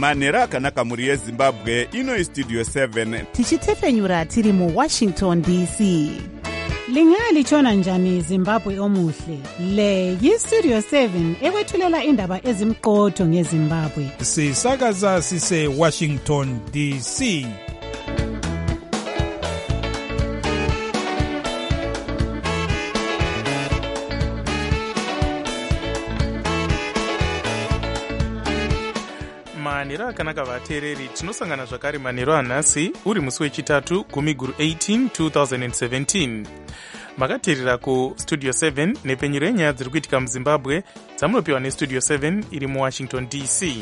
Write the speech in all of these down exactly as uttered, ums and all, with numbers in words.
manhero akanaka mhuri yezimbabwe. Ino Studio seven tichitefenyura tiri mu Washington D C. Lingalitshona njani Zimbabwe omuhle? Le yi-Studio seven ekwethulela indaba ezimqotho ngeZimbabwe. Sisakaza sise Washington D C. manhero akanaka vateereri, tinosangana zvakare manhero anhasi uri musi wechitatu gumiguru eighteen twenty seventeen. makateerera kustudio seven nepenyero yenyaya dziri kuitika muzimbabwe dzamunopiwa nestudio seven iri muwashington D C.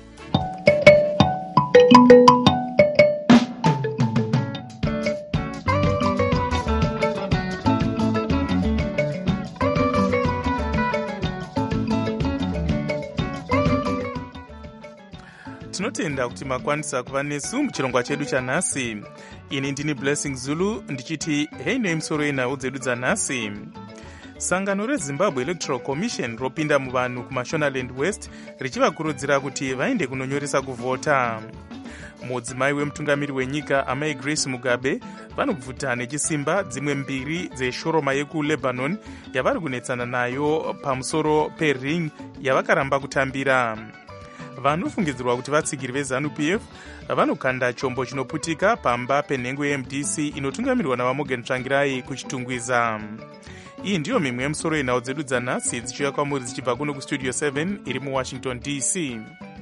tinotenda kuti makwanisa kuva nesu muchirongwa chedu chanhasi. Ini ndini Blessing Zulu ndichiti hei nemisoro yenhau dzedu dzanhasi. Sangano reZimbabwe Electoral Commission ropinda muvanhu kuMashonaland West richivakurudzira kuti vaende kunonyoresa kuvhota. Mudzimai wemutungamiri wenyika amai Grace Mugabe vanobvuta nechisimba dzimwe mbiri dzeshoroma yekuLebanon yavari kunetsana nayo pamusoro pering yavakaramba kutambira. Vanofungidzirwa kuti vatsigiri veZanu P F vanokanda chombo chinoputika pamba penhengo yeM D C inotungamirwa navaMorgan Tsvangirai kuchitungwiza. Iyi ndiyo mimwe yemusoro yenhau dzedu dzanhasi dzichiuya kwamuri dzichibva kuno kustudio seven iri muWashington D C.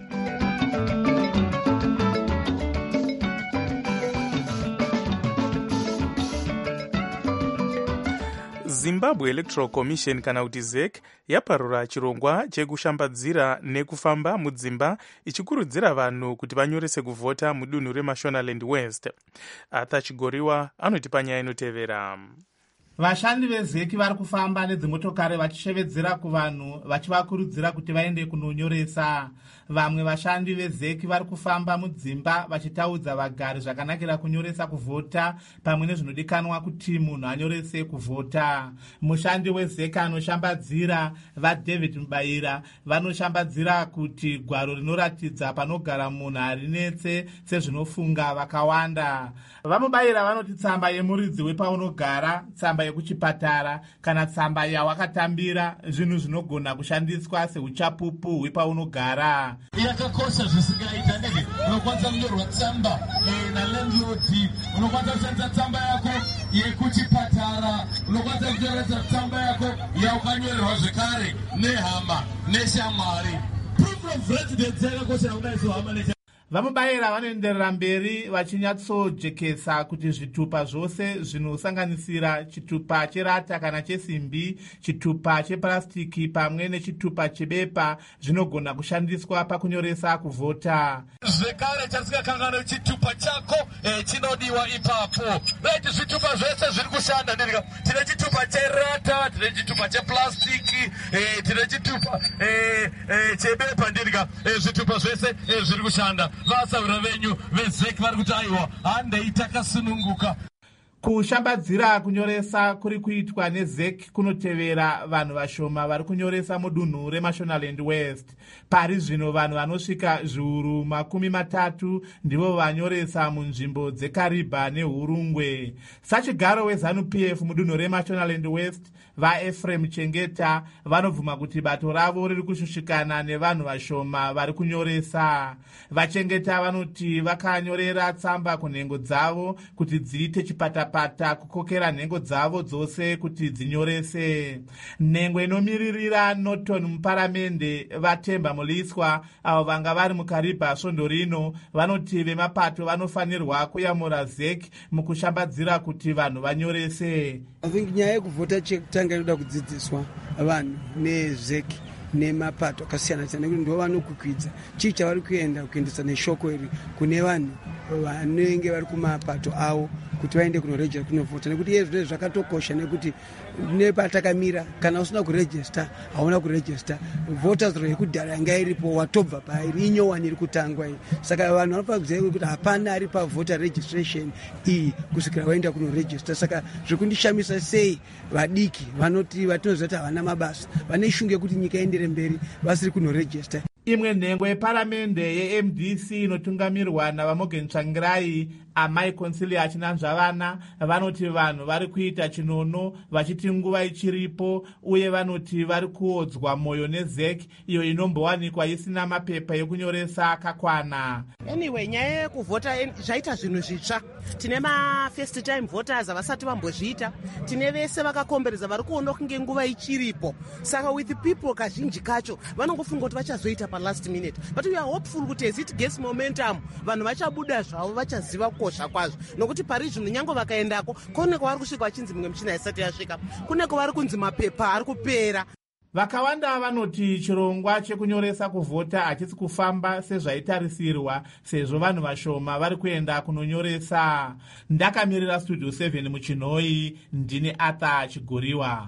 Zimbabwe Electoral Commission kana kuti Z E C yaparura chirongwa chekushambadzira nekufamba mudzimba ichikurudzira vanhu kuti vanyorese kuvhota mudunhu reMashonaland West. Arthur Chigoriwa anoti panyaya inotevera. Vashandi vezeki vari kufamba nedzimotokari vachishevedzera kuvanhu vachivakurudzira kuti vaende kunonyoresa. Vamwe vashandi vezeki vari kufamba mudzimba vachitaudza vagari zvakanakira kunyoresa kuvhota pamwe nezvinodikanwa kuti munhu anyorese kuvhota. Mushandi wezeki anoshambadzira vaDavid Mubaira vanoshambadzira kuti gwaro rinoratidza panogara munhu harinetse sezvinofunga vakawanda. Vamubaira vanoti tsamba yemuridzi wepaunogara, tsamba yekuchipatara kana tsamba yawakatambira zvinhu zvinogona kushandiswa seuchapupu hwepaunogara. Yakakosha zvisingaita ndege. Unokwanisa kunyorwa tsamba nalandlord, unokwanisa kushandisa tsamba yako yekuchipatara, unokwanisa kunyoresa tsamba yako yaukanyorerwa zvekare nehama neshamwari. Proof of residence yakakosha kudaiso hama neshamwari. Vamubaira vanoenderera mberi vachinyatsojekesa kuti zvitupa zvose zvinosanganisira chitupa cherata kana chesimbi, chitupa chepurasitiki pamwe nechitupa chebepa zvinogona kushandiswa pakunyoresa kuvhota. Zvekare chatisingakangana chitupa chako eh, chinodiwa ipapo. Right, zvitupa zvese zviri kushanda ndika. Tine chitupa cherata, tine chitupa chepurasitiki, eh, tine chitupa eh, eh, chebepa ndika. Eh, zvitupa zvese eh, zviri kushanda. Vasaura venyu vezeki vari kuti aiwa handei takasununguka. Kushambadzira kunyoresa kuri kuitwa nezeki kunotevera vanhu vashoma vari kunyoresa mudunhu reMashonaland West. Pari zvino vanhu vanosvika zviuru makumi matatu ndivo vanyoresa munzvimbo dzekariba nehurungwe. Sachigaro weZanu P F mudunhu reMashonaland West vaEfrem Chengeta vanobvuma kuti bato ravo riri kushushikana nevanhu vashoma vari kunyoresa. Vachengeta vanoti vakanyorera tsamba kunhengo dzavo kuti dziite chipatapata kukokera nhengo dzavo dzose kuti dzinyorese. Nhengo inomiririra Norton muparamende vaTemba Muliswa avo vanga vari mukariba svondo rino vanoti vemapato vanofanirwa kuyamura Z E C mukushambadzira kuti vanhu vanyorese. I think nyaya yekuvhota chekutanga inoda kudzidziswa vanhu neZ E C nemapato akasiyana siyana nekuti ndivo vanokukwidza chii chavari kuenda kuendesa neshoko iri kune vanhu vanenge vari kumapato avo kuti vaende kunorejista kunovhota, nekuti iye zvino zvakatokosha nekuti nepatakamira kana usina kurejista hauna kurejista. Voters roll yekudhara yanga iripo watobva pairi inyowani iri kutangwa iyi. Saka vanhu vanofanira kuziva kuti hapana ari pavoter registration iyi kusvikira vaenda kunorejista. Saka zvekundishamisa sei vadiki vanoti vatinoziva kuti havana mabasa vane shungu yekuti nyika iendere mberi vasiri kunorejista. Imwe nhengo yeparamende ye-M D C inotungamirwa navaMorgan Tsvangirai, amai Consilia Chinanzvavana, vanoti vanhu vari kuita chinono vachiti nguva ichiripo, uye vanoti vari kuodzwa mwoyo neZEC iyo inombowanikwa isina mapepa ekunyoresa akakwana. Anyway, nyaya yekuvhota zvaita zvinhu zvitsva. Tine ma first time voters avasati vambozviita, tine vese vakakomberedza vari kuona kunge nguva ichiripo. Saka with the people kazhinji kacho vanongofunga kuti vachazoita pa last minute, but we are hopeful kuti as it gets momentum vanhu vachabuda zvavo vachaziva kukosha kwazvo, nokuti pari zvino nyange vakaendako kune kwavari kusvika vachinzi mimwe michina isati yasvika, kune kwavari kunzi mapepa ari kupera. Vakawanda vanoti chirongwa chekunyoresa kuvhota hachisi kufamba sezvaitarisirwa, sezvo vanhu vashoma vari kuenda kunonyoresa. Ndakamirira Studio seven muchinhoi, ndini Arthur Chigoriwa.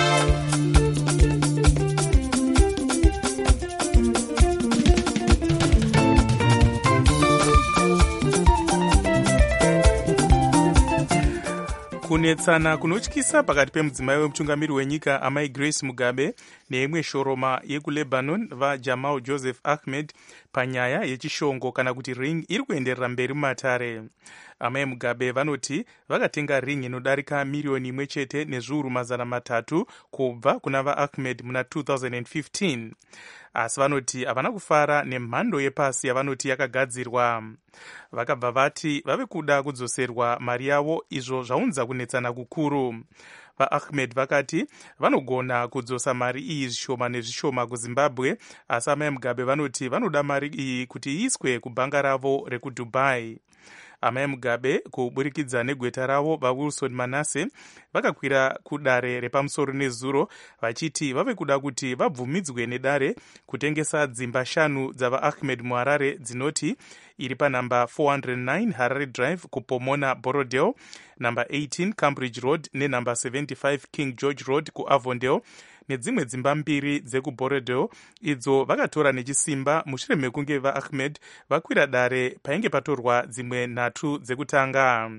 Kunetsana kunotyisa pakati pemudzimai wemutungamiri wenyika amai Grace Mugabe neimwe shoroma yekuLebanon vaJamal Joseph Ahmed panyaya yechishongo kana kuti ring iri kuenderera mberi mumatare. Amai Mugabe vanoti vakatenga ring inodarika miriyoni imwe chete nezviuru mazana matatu kubva kuna vaAhmed muna two thousand fifteen. Asi vanoti havana kufara nemhando yepasi yavanoti yakagadzirwa. Vakabva vati vave kuda kudzoserwa mari yavo, izvo zvaunza kunetsana kukuru. VaAhmed vakati vanogona kudzosa mari iyi zvishoma nezvishoma kuZimbabwe, asi amai Mugabe vanoti vanoda mari iyi kuti iiswe kubhanga ravo rekuDubai. Amai Mugabe kuburikidza negweta ravo vaWilson Manase vakakwira kudare repamusoro nezuro vachiti vave kuda kuti vabvumidzwe nedare kutengesa dzimba shanu dzavaAhmed muHarare dzinoti iri panamba four hundred nine Harare Drive kuPomona Borodale, number eighteen Cambridge Road nenumber seventy-five King George Road kuAvondale, nedzimwe dzimba mbiri dzekuBorodale idzo vakatora nechisimba mushure mekunge vaAhmed vakwira dare painge patorwa dzimwe nhatu dzekutanga.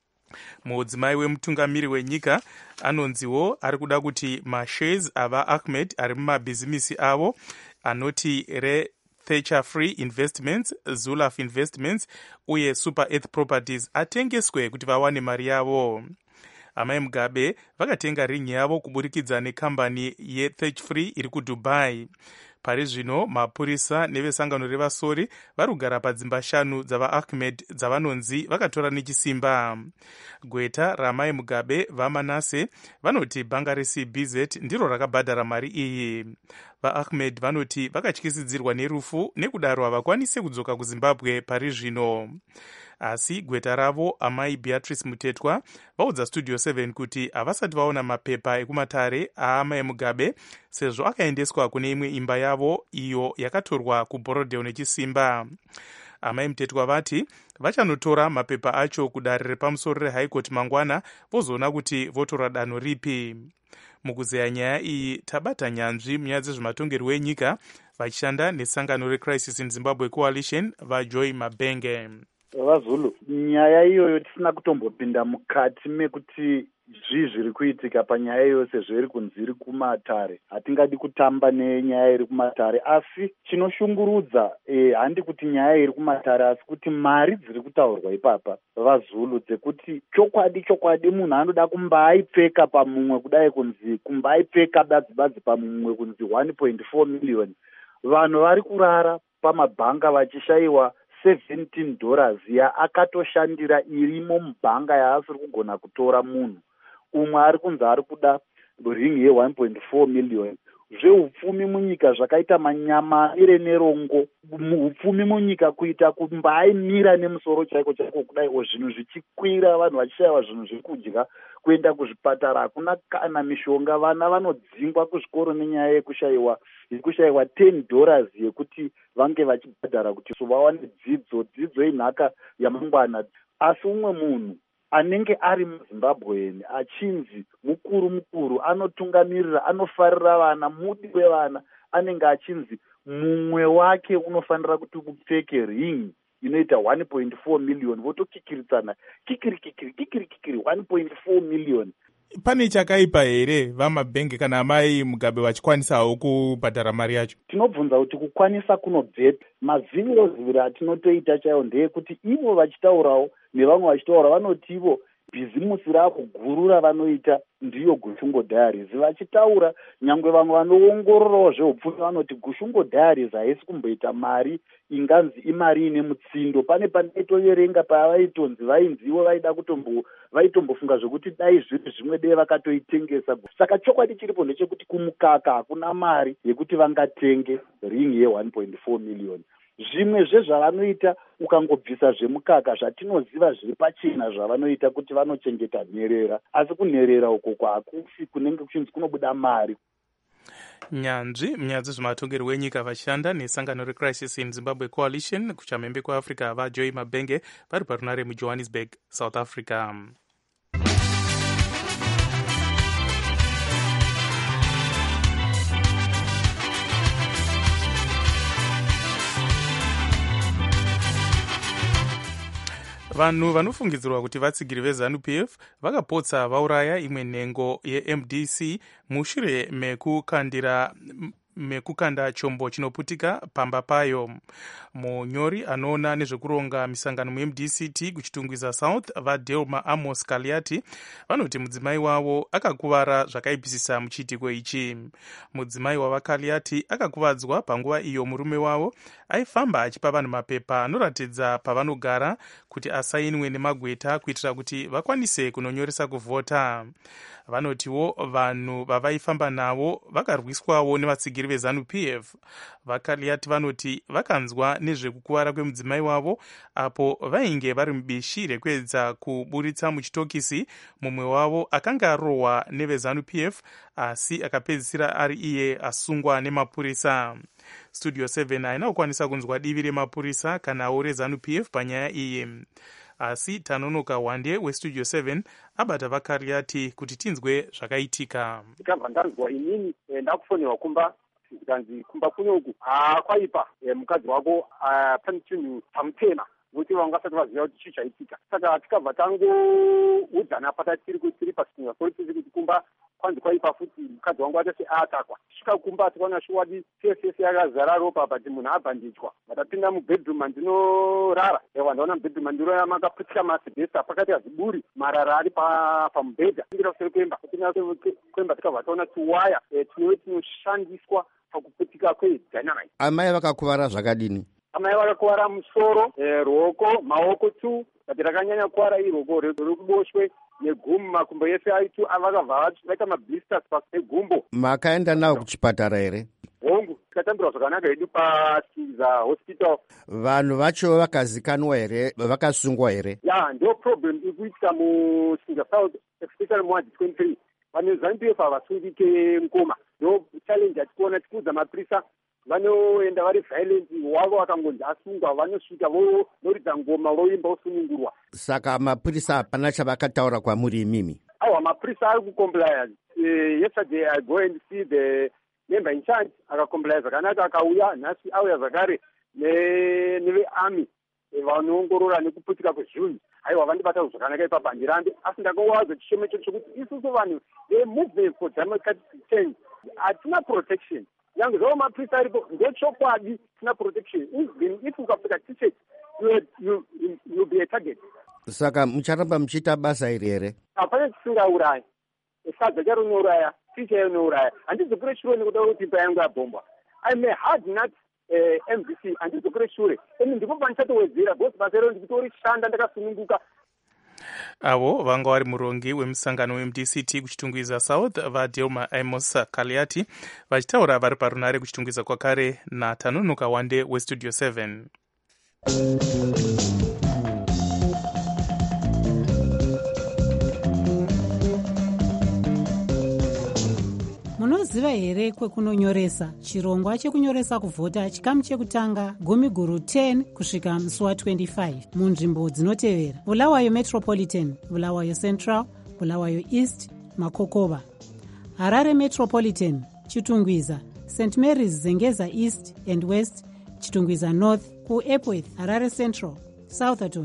Mudzimai wemutungamiri wenyika anonziwo ari kuda kuti mashares avaAhmed ari mumabhizimisi avo anoti re Thatcher Free Investments, Zulaf Investments uye Super Earth Properties atengeswe kuti vawane mari yavo. Amai Mugabe vakatenga ring yavo kuburikidza nekambani yeThatcher Free iri kuDubai. Pari zvino mapurisa nevesangano revasori vari kugara padzimba shanu dzavaAhmed dzavanonzi vakatora nechisimba. Gweta ramai Mugabe vaManase vanoti bhanga reC B Z ndiro rakabhadhara mari iyi. VaAhmed vanoti vakatyisidzirwa nerufu, nekudaro havakwanise kudzoka kuZimbabwe pari zvino. Asi gweta ravo amai Beatrice Mutetwa vaudza Studio seven kuti havasati vaona mapepa ekumatare aamai Mugabe sezvo akaendeswa kune imwe imba yavo iyo yakatorwa kuBorodale nechisimba. Amai Mutetwa vati vachanotora mapepa acho kudare repamusoro reHigh Court mangwana vozoona kuti votora danho ripi. Mukuzeya nyaya iyi tabata nyanzvi munyaya dzezvematongerwo enyika vachishanda nesangano reCrisis in Zimbabwe Coalition vaJoy Mabenge. VaZulu, nyaya iyoyo tisina kutombopinda mukati mekuti zvii zviri kuitika panyaya yose zviri kunzi iri kumatare. Hatingadi kutamba nenyaya iri kumatare, asi chinoshungurudza eh, handi kuti nyaya iri kumatare, asi kuti mari dziri kutaurwa ipapa VaZulu dzekuti chokwadi chokwadi munhu anoda kumbaipfeka pamumwe kudai kunzi kumbaipfeka badzi badzi pamumwe kunzi one point four million. Vanhu vari kurara pamabhanga vachishayiwa seventeen dollars ya akatoshandira irimo mubhanga yaasiri kugona kutora munhu. Umwe ari kunzi ari kuda ring ye one point four million. Zveupfumi munyika zvakaita manyama ire nerongo, upfumi munyika kuita kumbaimira nemusoro chaiko chaiko kudai zvinhu zvichikwira, vanhu vachishayiwa zvinhu zvekudya, kuenda kuzvipatara hakuna kana mishonga, vana vanodzingwa kuzvikoro nenyaya yekushayiwa yekushayiwa ten dollars yekuti vange vachibhadhara kuti so vawane dzidzo dzidzo inhaka yamangwana. Asi umwe munhu anenge ari muZimbabweni achinzi mukuru mukuru anotungamirira anofarira vana mudi wevana, anenge achinzi mumwe wake unofanira kuti kupfeke ring inoita one point four million, votokikiritsana kikiri kikiri kikiri kikiri one point four million. pane chakaipa here vamabhengi kana amai Mugabe vachikwanisawo kubhadhara mari yacho? Tinobvunza kuti kukwanisa kunobvepi. Maziviro ziviro atinotoita chaiwo ndeyekuti ivo vachitaurawo nevamwe vachitaura vanoti ivo bhizimusi ravo guru ravanoita ndiyo Gushungo Diaries. Vachitaura nyangwe vamwe vanoongororawo zveupfumi vanoti Gushungo Diaries haisi kumboita mari inganzi imari ine mutsindo. Pane pandaitoverenga pavaitonzi vainziwo vaida kutombo vaitombofunga zvokuti dai zviri zvimwe dei vakatoitengesa. Saka chokwadi chiripo ndechekuti kumukaka hakuna mari yekuti vangatenge ring ye one point four million. Zvimwe zvezvavanoita ukangobvisa zvemukaka zvatinoziva zviri pachena zvavanoita kuti vanochengeta nherera, asi kunherera uko kwakufi kunenge kuchinzi kunobuda mari. Nyanzvi munyaya dzezvematongerwo enyika vachishanda nesangano reCrisis in Zimbabwe Coalition kuchamhembe kwaAfrica vaJoy Mabhenge vari parunare muJohannesburg, South Africa. Vanhu vanofungidzirwa kuti vatsigiri veZANU-P F vakapotsa vauraya imwe nhengo yeM D C mushure mekukandira mekukanda chombo chinoputika pamba payo. Munyori anoona nezvekuronga misangano muM D C T kuchitungwiza South vaDelma Amos Kaliati vanoti mudzimai wavo akakuvara zvakaipisisa muchiitiko ichi. Mudzimai wavaKaliati akakuvadzwa panguva iyo murume wavo aifamba achipa vanhu mapepa anoratidza pavanogara kuti asainwe nemagweta kuitira kuti vakwanise kunonyoresa kuvhota. Vanotiwo vanhu vavaifamba navo vakarwiswawo nevatsigiri veZANU-P F. VaKaliati vanoti vakanzwa nezvekukuvara kwemudzimai wavo apo vainge vari mubishi rekuedza kuburitsa muchitokisi mumwe wavo akanga arohwa neveZANU-P F asi akapedzisira ari iye asungwa nemapurisa. Studio seven haina kukwanisa kunzwa divi remapurisa kanawo reZANU-P F panyaya iyi, asi tanonoka wande westudio seven abata vaKaliati kuti tinzwe zvakaitika. Ndikabva ndanzwa inini ndakufonera kumba zikanzi kumba kunoku kwaipa mukadzi wako pane chinhu pamutema kuti vangasati vaziva kuti chii chaitika. Saka tikabva tangoudzana pata tiri tiri pasinga polisi kuti kumba kwanzi kwaipa futi mukadzi wangu atati atakwa. Svika kumba tikaona shuwadi sese yakazara ropa bati munhu abhandichwa. Vatapinda mubedroom andinorara. Ewa ndaona mubedroom andinora makaputika masibhesta pakati kaziburi marara ari pamubhedha. Tingira kuseri kwemba. Tingira kwemba tikabva taona tuwaya tunove tunoshandiswa pakuputika kwedynamite. Amai vakakuvara zvakadini? Amai vakakuvara musoro, ruoko, maoko tu. Kati rakanyanya kuvara iroko rekuboshwe negumu makumbo ese aitu avakabva vaita mablisters pasi pegumbo. Makaenda navo kuchipatara here? Hongu, tikatambirwa zvakanaka hedu paSiza Hospital. Vanhu vacho vakazikanwa here, vakasungwa here? Ya, ndio problem ikuitika muSiza South, especially mu twenty-three. Vanhu veZANU-P F havasungike mukoma. Ndio challenge atikuona tikuudza mapurisa vanoenda vari violent wavo vakangonzi asungwa vanosvika voridza ngoma voimba vosunungurwa. Saka mapurisa hapana chavakataura kwamuri imimi? Awa mapurisa ari kucomply. Uh, yesterday I go and see the member in charge akacomply zvakanaka akauya nhasi auya zvakare nevearmy vanoongorora nekuputika kwezvinhu. Aiwa vandibata zvakanaka ipapo ndirambe asi ndakawaza chishemo icho chokuti isusu vanhu movement for democratic change hatina protection. Yangu zvawo mapurisa aripo ndochokwadi tina protection. If ukapfeka t-shirt you you you be a target. Saka mucharamba muchiita basa iri here? Hapana tisingaurayi. Sadza charo unouraya, ticha unouraya. Handizokure shure nekuda kuti imba yangu yabhombwa. I'm a hard nut uh, M V C handizokure shure. Eni ndipo panichatowedzera because basa iro ndikutorishanda ndakasununguka. Avo vanga vari murongi wemusangano weM D C T kuchitungwiza South vaDelma Amos Kaliati vachitaura vari parunare kuchitungwiza kwakare natanonoka wande westudio seven. Munoziva here kwekunonyoresa chirongwa chekunyoresa kuvhota chikamu chekutanga gumi guru ten kusvika musi wa twenty-five munzvimbo dzinotevera: Bulawayo Metropolitan, Bulawayo Central, Bulawayo East, Makokova; Harare Metropolitan, Chitungwiza, Saint Mary's Zengeza East and West, Chitungwiza North, kuEpworth, Harare Central, Southerton,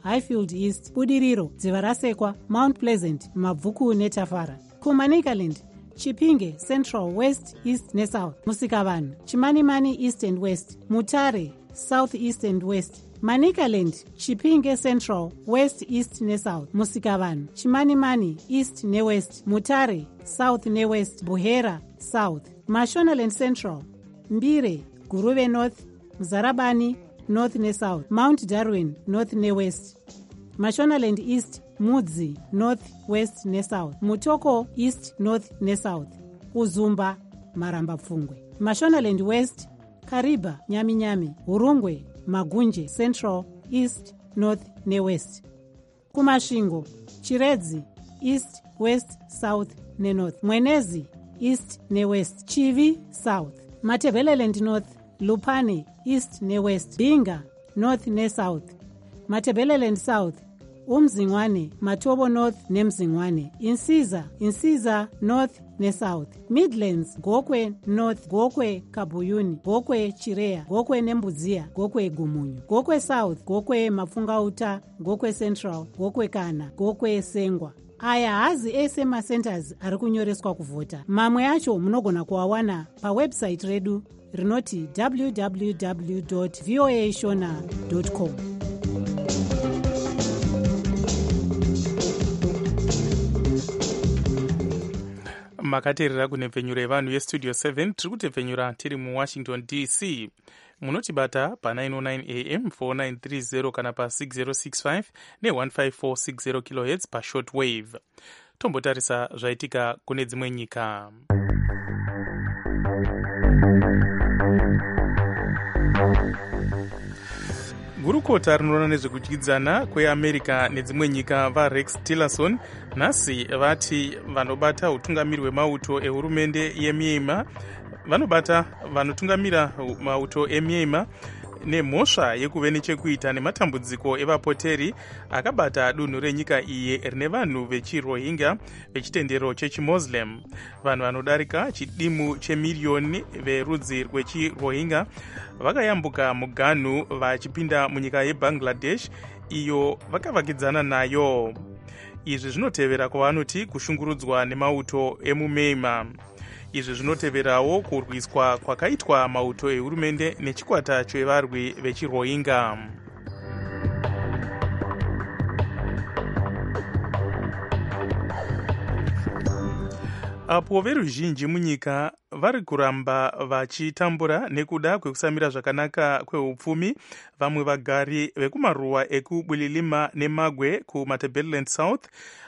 Highfield East, Budiriro, Dziva Rasekwa, Mount Pleasant, Mabvuku neTafara. kuManicaland, Chipinge Central, West, East neSouth, Musikavanhu, Chimanimani East and West, Mutare South, East and West, Manicaland, Chipinge Central, West, East neSouth, Musikavanhu, Chimanimani East neWest, Mutare South neWest, Buhera South, Mashonaland Central, Mbire, Guruve North, Mzarabani North neSouth, Mount Darwin North neWest, Mashonaland East, Mudzi North, West neSouth, Mutoko East, North neSouth, Uzumba Maramba Pfungwe, Mashonaland West, Kariba Nyaminyami, Urungwe Magunje Central, East, North neWest. Kumashingo, Chiredzi East, West, South neNorth, Mwenezi East neWest, Chivi South, Matebeleland North, Lupane East neWest, Binga North neSouth, Matebeleland South, Umzingwane, Matobo North neMzingwane, Insiza, Insiza North neSouth, Midlands, Gokwe North, Gokwe Kabuyuni, Gokwe Chirea, Gokwe Nembudzia, Gokwe Gumunyu, Gokwe South, Gokwe Mafungauta, Gokwe Central, Gokwe Kana, Gokwe Sengwa. Aya hazi ese macenters ari kunyoreswa kuvhota. Mamwe acho munogona kuawana pawebsite redu rinoti w w w dot voa shona dot com. makateerera kunepfenyuro yevanhu yestudio seven tiri kutepfenyura tiri muwashington D C. munotibata pa nine oh nine a m four nine three zero kana pa six zero six five ne one five four six zero kilohertz pa short wave. Tombotarisa zvaitika kune dzimwe nyika. Gurukota rinoona nezvekudyidzana kweamerica nedzimwe nyika vaRex Tillerson nhasi vati vanobata utungamiri hwemauto ehurumende yemyeima vanobata vanotungamira mauto emyeima nemhosva yekuve nechekuita nematambudziko evapoteri akabata dunhu renyika iyi rine vanhu vechirohingya vechitendero chechimuslim. Vanhu vanodarika chidimu chemiriyoni verudzi rwechirohingya vakayambuka muganhu vachipinda munyika yebangladesh iyo vakavakidzana nayo. Izvi zvinotevera kwavanoti kushungurudzwa nemauto emumyeima. Izvi zvinoteverawo kurwiswa kwakaitwa mauto ehurumende nechikwata chevarwi vechirohingya. Apo veruzhinji munyika vari kuramba vachitambura nekuda kwekusamira zvakanaka kweupfumi, vamwe vagari vekumaruwa ekubulilima nemagwe kuMatebeleland South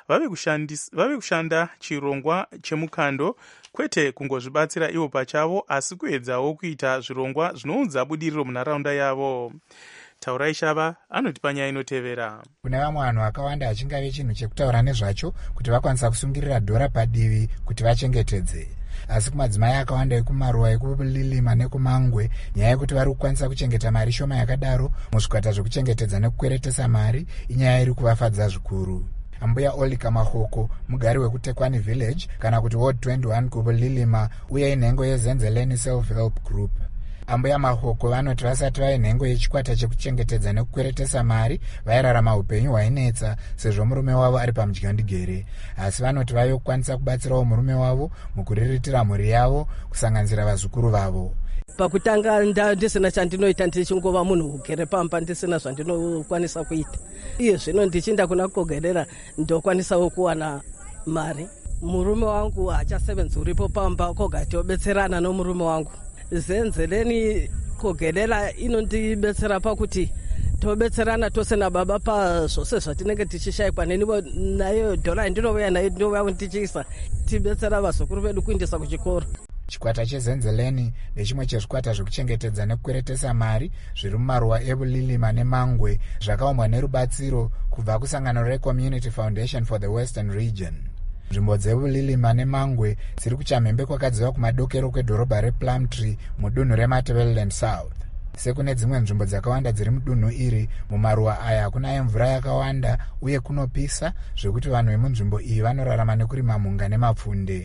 vave kushanda chirongwa chemukando, kwete kungozvibatsira ivo pachavo asi kuedzawo kuita zvirongwa zvinounza budiriro munharaunda yavo. Taurai Shava anoti panyaya inotevera. Kune vamwe vanhu vakawanda achingave chinhu chekutaura nezvacho kuti vakwanisa kusungirira dhora padivi kuti vachengetedze. Asi kumadzimai akawanda ekumaruwa ekubulilima nekumangwe, nyaya yekuti vari kukwanisa kuchengeta mari shoma yakadaro muzvikwata zvekuchengetedza nekukweretesa mari inyaya iri kuvafadza zvikuru. Ambuya Olika Mahoko, mugari wekuTekwani Village kana kuti Ward twenty-one kubulilima uye inhengo yeZenzeleni Self-Help Group. Ambuya Mahoko vanoti vasati vaye nhengo yechikwata chekuchengetedza nekukweretesa mari vairarama upenyu hwainetsa sezvo murume wavo ari pamudyandigere, asi vanoti vave kukwanisa kubatsirawo murume wavo mukuriritira mhuri yavo kusanganisira vazukuru vavo. Pakutanga ndisina chandinoita ndichingova munhu ugere pamba ndisina zvandinokwanisa kuita. Iye zvino ndichinda kuna kugogerera ndokwanisawo kuwana mari. Murume wangu hachasevenzi uripo pamba kogatobetserana nomurume wangu. Zenzeleni kugogerera inondibetsera pakuti tobetserana tose nababa pazvose zvatinenge tichishayikwa nenivo nayo dhora indinovaya nayo ndinovawo ndichiisa tibetsera vazukuru vedu kuindisa kuchikoro. Chikwata cheZenzeleni ndechimwe chezvikwata zvekuchengetedza nekukweretesa mari zviri mumaruwa ebulilima nemangwe zvakaumbwa nerubatsiro kubva kusangano reCommunity Foundation for the Western Region. Nzvimbo dzebulilima nemangwe dziri kuchamhembe kwakadziva kumadokero kwedhorobha rePlumtree mudunhu reMatebeleland South. Sekune dzimwe nzvimbo dzakawanda dziri mudunhu iri, mumaruwa aya hakunaye mvura yakawanda uye kunopisa zvekuti vanhu vemunzvimbo iyi vanorarama nekurima mhunga nemapfunde.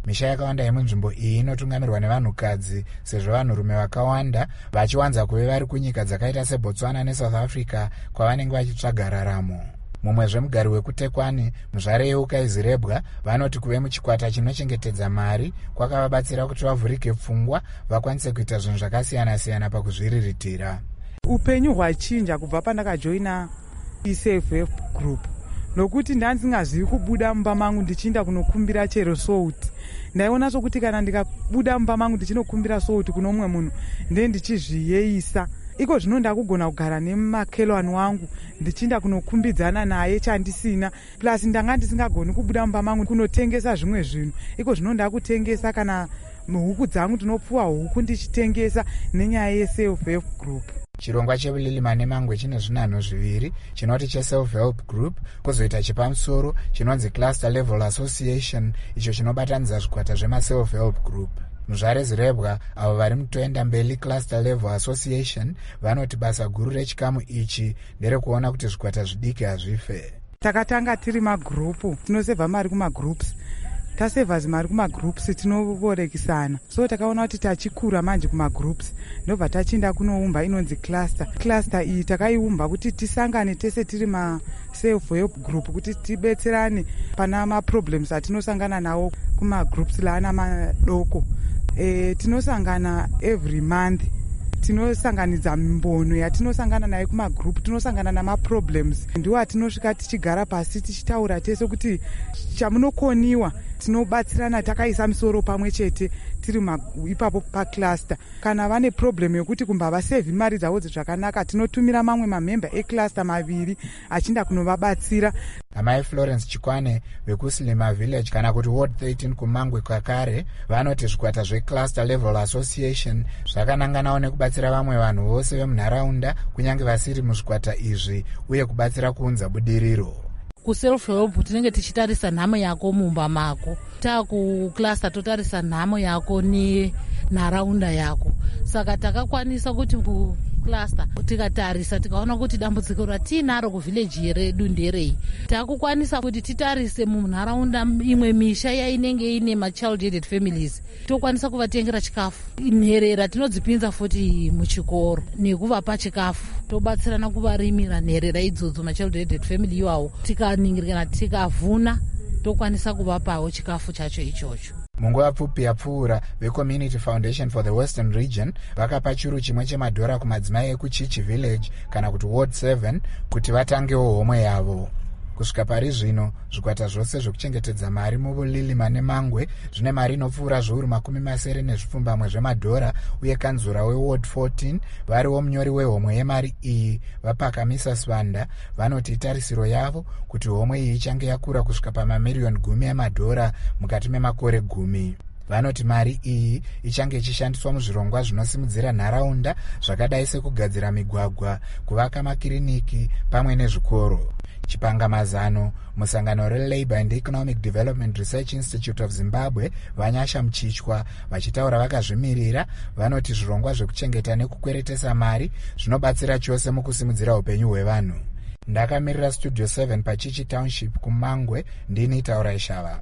misha yakawanda yemunzvimbo iyi inotungamirwa nevanhukadzi sezvo vanhurume vakawanda vachiwanza kuve vari kunyika dzakaita sebotswana nesouth africa kwavanenge vachitsvaga raramo. mumwe zvemugari wekutekwani muzvare yeukaizirembwa vanoti kuve muchikwata chinochengetedza mari kwakavabatsira kuti vavhurike pfungwa vakwanise kuita zvinhu zvakasiyana-siyana pakuzviriritira. Upenyu hwachinja kubva pandakajoina iself help group nokuti ndandisingazivi kubuda mumba mangu ndichienda kunokumbira chero souti. Ndaiona sokuti kana ndikabuda mumba mangu ndichinokumbira souti kuno mumwe munhu ndiye ndichizviyeisa. Iko zvino ndakugona kugara nemakelwani wangu ndichienda kunokumbidzana naye chandisina, plus ndanga ndisingagoni kubuda mumba mangu kunotengesa zvimwe zvinhu. Iko zvino ndakutengesa kana huku dzangu ndinopfuwa huku ndichitengesa nenyaya yeself help group. Chirongwa chebulilima nemangwe chine zvinhanho zviviri, chinoti cheself help group kwozoita chepamusoro chinonzi cluster level association, icho chinobatanidza zvikwata zvemaself help group. Muzvare zirebwa avo vari mutoenda mberi cluster level association vanoti basa guru rechikamu ichi nderekuona kuti zvikwata zvidiki hazvife. Takatanga tiri magrupu, tinosevha mari kumagroups. Tasevha zimari kumagroups tinovorekisana. So takaona kuti tachikura manje kumagroups ndobva tachinda kunoumba inonzi cluster. Cluster iyi takaiumba kuti tisangane tese tiri ma self help group kuti tibetserane pana ma problems atinosangana nawo kumagroups laana madoko. E, tinosangana every month. Tinosanganidza mbono yatinosangana nayo kumagroup, tinosangana namaproblems. Ndiwo atinosvika tichigara pasi tichitaura tese kuti chamunokoniwa tinobatsirana takaisa misoro pamwe chete tiri ipapo pacluster. Kana vane problem yokuti kumbava save mari dzavo zvakanaka tinotumira mamwe mamember ecluster maviri achinda kunovabatsira. Amai Florence Chikwane vekusilima village kana kuti ward thirteen kumangwe kwakare vanoti zvikwata zvecluster level association zvakananganawo nekubatsira vamwe vanhu vose vemunharaunda kunyange vasiri muzvikwata izvi uye kubatsira kuunza budiriro. Kuself help tinenge tichitarisa nhamo yako mumba mako, takucluster totarisa nhamo yako nenharaunda yako. Saka takakwanisa kuti kucluster tikatarisa tikaona kuti dambudziko ratinaro kuvillage redu nderei, takukwanisa kuti titarise munharaunda imwe misha yainenge ine machild aided families tokwanisa kuvatengera chikafu. Nherera tinodzipinza futi muchikoro nekuvapa chikafu, tobatsirana kuvarimira nherera idzodzo machild aided family iwawo, tikaningirikana tikavhuna tokwanisa kuvapawo chikafu chacho ichocho. Munguva pfupi yapfuura veCommunity Foundation for the Western Region vakapa churu chimwe chemadhora kumadzimai ekuchichi village kana kuti ward seven kuti vatangewo homwe yavo. Kusvika pari zvino zvikwata zvose zvekuchengetedza mari mubulilima nemangwe zvine mari inopfuura zviuru makumi masere nezvipfumbamwe zvemadhora, uye kanzura weward fourteen variwo munyori wehomwe yemari iyi vapakamisa swanda vanoti itarisiro yavo kuti homwe iyi ichange yakura kusvika pamamiriyoni gumi emadhora mukati memakore gumi. Vanoti mari iyi ichange ichishandiswa muzvirongwa zvinosimudzira nharaunda zvakadai sekugadzira migwagwa, kuvaka makiriniki pamwe nezvikoro. Chipangamazano musangano reLabour and Economic Development Research Institute of Zimbabwe vanyasha muchichwa vachitaura vakazvimirira vanoti zvirongwa zvekuchengeta nekukweretesa mari zvinobatsira chose mukusimudzira upenyu hwevanhu. Ndakamirira Studio seven pachichi Township kumangwe, ndini Taura Ishava.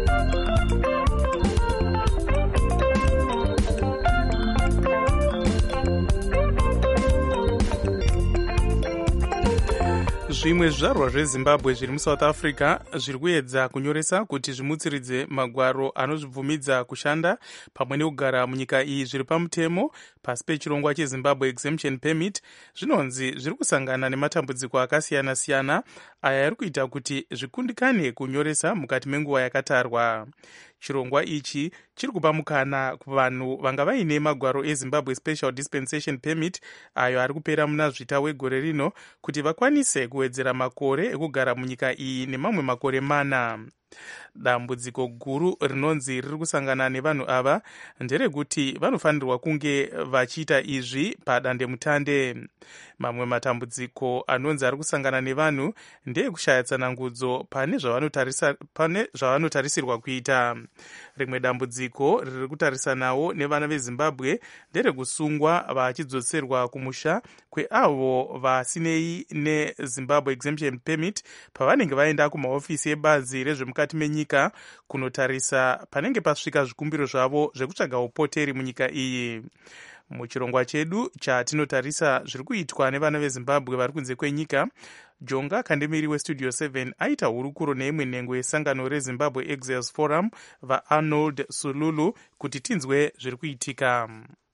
Zvimwe zvizvarwa zvezimbabwe zviri musouth africa zviri kuedza kunyoresa kuti zvimutsiridze magwaro anozvibvumidza kushanda pamwe nekugara munyika iyi zviri pamutemo pasi pechirongwa chezimbabwe exemption permit. Zvinonzi zviri kusangana nematambudziko akasiyana-siyana aya ari kuita kuti zvikundikane kunyoresa mukati menguva yakatarwa. Chirongwa ichi chiri kupa mukana kuvanhu vanga vaine magwaro eZimbabwe Special Dispensation Permit ayo ari kupera muna zvita wegore rino kuti vakwanise kuwedzera makore ekugara munyika iyi nemamwe makore mana. Dambudziko guru rinonzi riri kusangana nevanhu ava nderekuti vanofanirwa kunge vachiita izvi padandemutande. Mamwe matambudziko anonzi ari kusangana nevanhu ndeyekushaya tsanangudzo pane zvavanotarisirwa kuita. Rimwe dambudziko riri kutarisanawo nevana veZimbabwe nderekusungwa vachidzotserwa kumusha kweavo vasinei nezimbabwe exemption permit pavanenge vaenda kumahofisi ebazi rezvemukati menyika kunotarisa panenge pasvika zvikumbiro zvavo zvekutsvaga upoteri munyika iyi. Muchirongwa chedu chatinotarisa zviri kuitwa nevana vezimbabwe vari kunze kwenyika, Jonga Kandemiri westudio seven aita hurukuro neimwe nhengo yesangano rezimbabwe exiles forum vaarnold sululu kuti tinzwe zviri kuitika.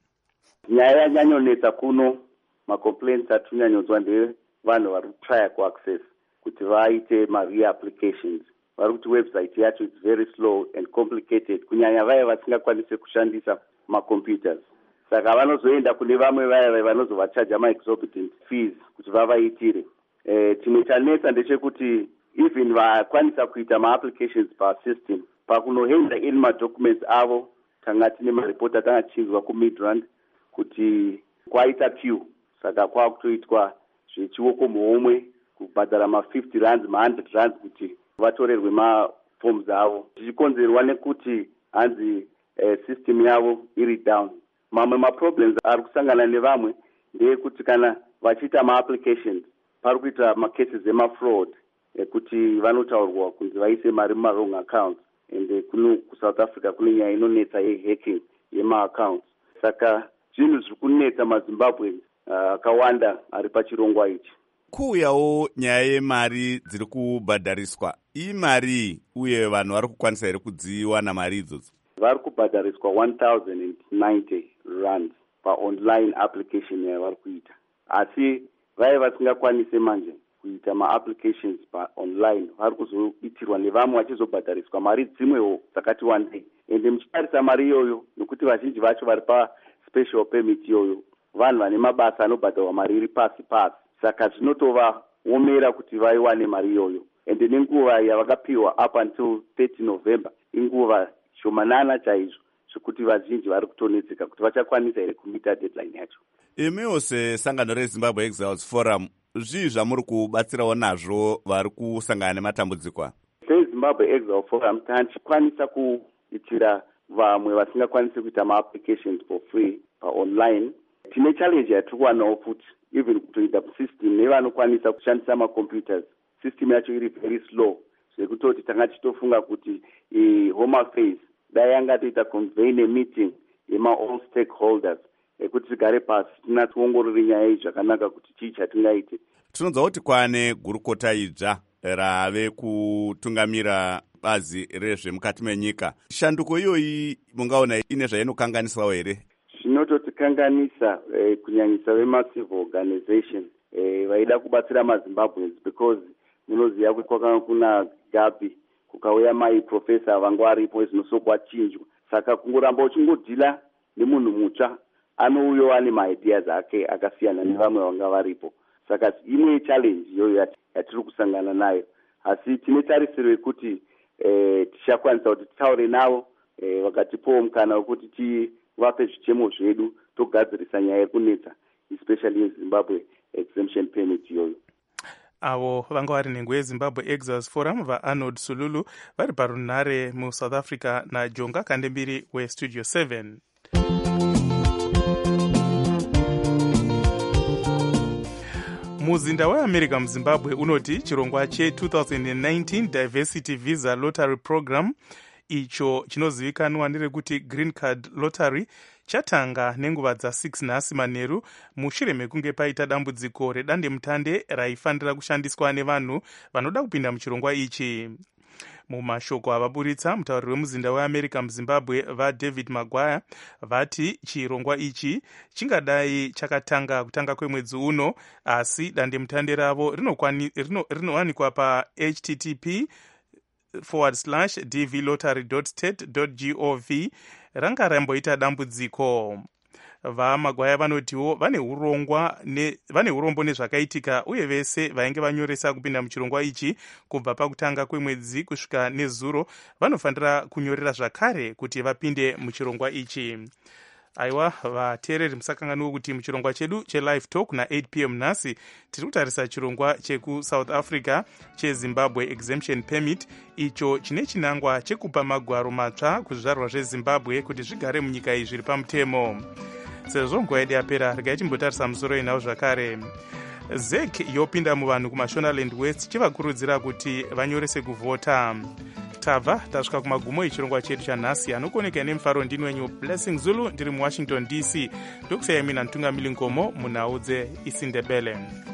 Nyaya yanyanyonetsa kuno macomplaints atinyanyonzwa ndevanhu vari kutrya kuaccess kuti vaite ma-reapplications. Vari kuti website yacho is very slow and complicated, kunyanya vaya vasingakwanise kushandisa macomputers. Saka vanozoenda kune vamwe vaya vanozovachaja ma-exorbitant fees kuti vavaitire. Eh, chimwe chanetsa ndechekuti even vakwanisa kuita ma-applications pasystem, pakunohenda in madocuments avo, tanga tine maripoti atanga tichinzwa kumidrand kuti kwaita queue, saka kwakutoitwa zvechioko muhomwe kubhadhara ma-fifty rands ma-one hundred rands kuti vatorerwe maforms avo, zvichikonzerwa nekuti hanzi eh, system yavo iri down. Mamwe ma-problems ari kusangana nevamwe ndeyekuti kana vachiita ma-applications pari kuita ma-cases ema-fraud ekuti vanotaurwa kunzi vaise mari muma-wrong accounts, ende kuno kuSouth Africa kune nyaya inonetsa ye-hacking yema-accounts. Saka zvinhu zviri kunetsa maZimbabwe akawanda uh, ari pachirongwa ichi. Kuuyawo nyaya yemari dziri kubhadhariswa, iyi mari uye vanhu vari kukwanisa here kudziwana mari idzodzo? Vari kubhadhariswa one thousand ninety rand pa-online application yavari kuita, asi vaya vasingakwanise manje kuita ma-applications pa-online vari kuzoitirwa nevamwe vachizobhadhariswa mari dzimwewo dzakati wandei. Ende muchitarisa mari iyoyo, nokuti vazhinji vacho vari pa-special permit iyoyo vanhu vane mabasa anobhadharwa mari iri pasi pasi, saka zvinotovaomera kuti vaiwane mari iyoyo. Ende nenguva yavakapiwa up until thirty November inguva shomanana chaizvo zvekuti vazhinji vari kutonetseka kuti vachakwanisa here kumita deadline yacho. Imiwo sesangano reZimbabwe Exiles Forum, zvii zvamuri kubatsirawo nazvo vari kusangana nematambudziko? SeZimbabwe Exiles Forum tichikwanisa kuitira vamwe vasingakwanisi kuita ma-applications for free pa-online. Tine challenge yatiri kuwanawo futi, even kutoita system nevanokwanisa kushandisa ma-computers. System yacho iri very slow, zvekutoti tanga tichitofunga kuti i-home affairs dai yanga toita convene meeting yema-all stakeholders ekuti tigare pasi tinatsuongorore nyaya iyi zvakanaka kuti chii chatingaite. Tinonzwa kuti kwane gurukota idzva rave kutungamira bazi rezvemukati menyika. Shanduko iyoyi mungaona ine zvainokanganisawo here? Zvinototikanganisa eh, kunyanyisa vema-civil organization eh, vaida kubatsira maZimbabweans, because munoziva kuti kwakanga kuna gapi, kukauya mai-profesa vanga varipo zvinosokwa-chinjwa. Saka kungoramba uchingodhila nemunhu mutsva anouyo ane ma-ideas ake akasiyana nevamwe vanga varipo. Saka imwe challenge iyoyo yatiri kusangana nayo, asi tine tarisiro yekuti eh, tichakwanisa kuti titaure navo eh, vakatipowo mukana wekuti tivape zvichemo zvedu togadzirisa nyaya yekunetsa, especially yeZimbabwe exemption permit iyoyo. Avo vanga vari nhengo yeZimbabwe Exiles Forum vaArnold Sululu vari parunhare muSouth Africa naJonga Kandembiri westudio seven. Muzinda weAmerica muZimbabwe unoti chirongwa che-twenty nineteen Diversity Visa Lottery Program, icho chinozivikanwa nerekuti Green Card Lottery, chatanga nenguva dza-six nhasi manheru mushure mekunge paita dambudziko redandemutande raifanira kushandiswa nevanhu vanoda kupinda muchirongwa ichi. Mumashoko avaburitsa, mutauriri wemuzinda weAmerica muZimbabwe vaDavid Maguire vati chirongwa ichi chingadai chakatanga kutanga kwemwedzi uno, asi dandemutande ravo rinowanikwa pa h t t p forward slash d v lottery dot state dot gov ranga ramboita dambudziko. VaMaguire vanotiwo vane urongwa ne vane urombo nezvakaitika, uye vese vainge vanyoresa kupinda muchirongwa ichi kubva pakutanga kwemwedzi kusvika nezuro vanofanira kunyorera zvakare kuti vapinde muchirongwa ichi. Aiwa vateereri, musakanganwa kuti muchirongwa chedu chelive talk na-eight p m nhasi tiri kutarisa chirongwa chekuSouth Africa cheZimbabwe exemption permit, icho chine chinangwa chekupa magwaro matsva kuzvizvarwa zveZimbabwe kuti zvigare munyika iyi zviri pamutemo. sezvo nguva yedu yapera regai timbotarisa musoro inawo zvakare. zek yopinda muvanhu kumashonaland west chivakurudzira kuti vanyorese kuvhota. tabva tasvika kumagumo echirongwa chedu chanhasi. anokoneka nemufaro ndini wenyu Blessing Zulu ndiri muwashington D C. ndokusiyai mina ntungamili ngomo munhau dzeisindebele.